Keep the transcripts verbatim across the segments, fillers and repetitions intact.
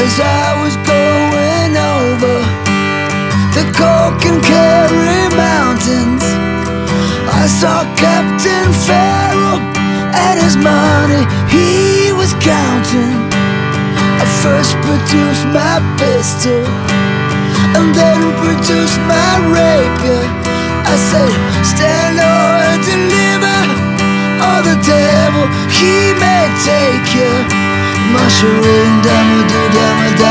as I was going over the Cork and Kerry mountains, I saw Captain Farrell and his money he was counting. I first produced my pistol and then produced my rapier. I said, stand or deliver, or the devil he may take you. Mushering, dama-doo-dama-da.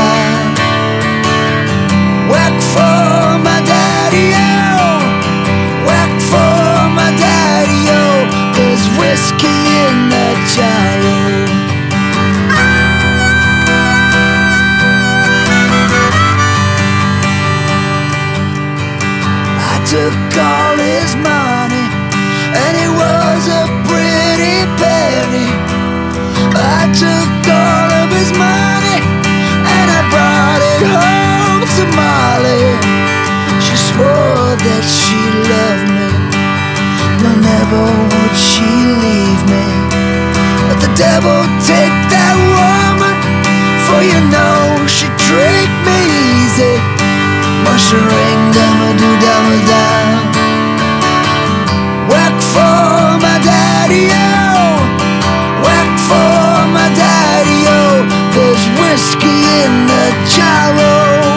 Whack for my daddy-o, whack for my daddy-o. There's whiskey in the gyro. I took all his money, and it was a pretty penny. I took all of his money, and I brought it home to Molly. She swore that she loved me, no, never would she leave me. But the devil take that woman, for you know she tricked me easy. Mushering, dama-doo-dama-da. Whack for my daddy-o, whack for my daddy-o. There's whiskey in the gyro.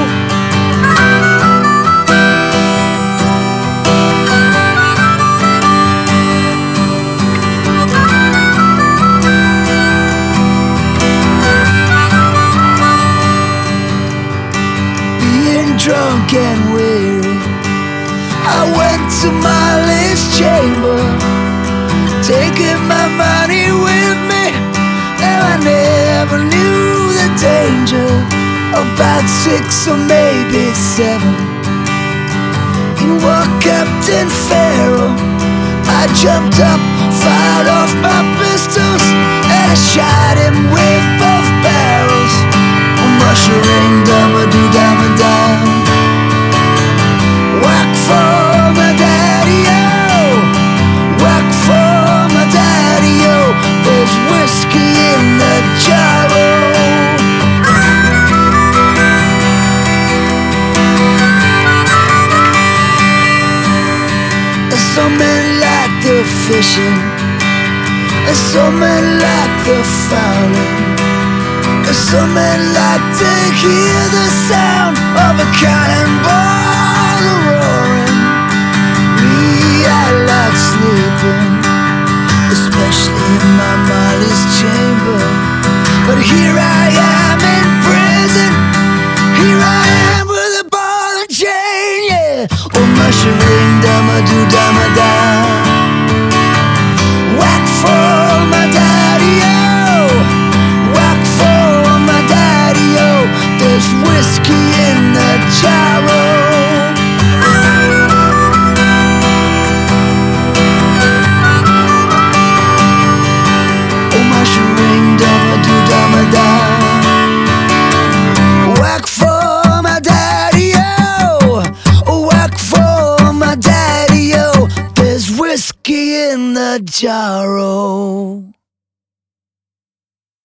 Being drunk and weary, I went to Molly's chamber, taking my money with me. And I never knew the danger. About six or maybe seven, in walked Captain Farrell. I jumped up, fired off my pistols, and I shot him with both barrels. Mushering, dama-doo-dama-da. Whack for my daddy-o, whack for my daddy-o. There's whiskey in the gyro. Some men like the fishing, and some men like the fowling, and some men like to hear the sound of a cannonball roaring. Me, I like sleeping, especially in my Molly's chamber. But here I am in prison, here I am with a ball and chain, yeah. Oh, mushering, dama-doo-dama-da. Whack for my daddy-o, whack for my daddy-o. There's whiskey in the gyro. Oh, mushering, dama-doo-dama-da. Whack for my daddy-o, whack for my daddy-o. There's whiskey in the gyro.